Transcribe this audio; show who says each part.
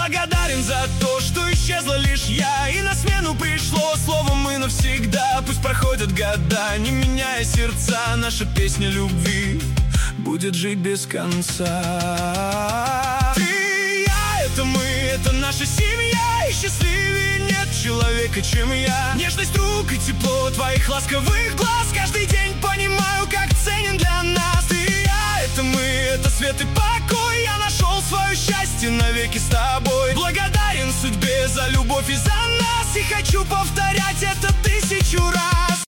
Speaker 1: Благодарен за то, что исчезла лишь я, и на смену пришло слово «мы» навсегда. Пусть проходят года, не меняя сердца, наша песня любви будет жить без конца. Ты и я, это мы, это наша семья, и счастливее нет человека, чем я. Нежность рук и тепло твоих ласковых глаз, каждый день понимаю, как ценен для нас. Ты и я, это мы, это свет и покой, я нашел свое счастье навеки с тобой. Благодарен судьбе за любовь и за нас, и хочу повторять это 1000 раз.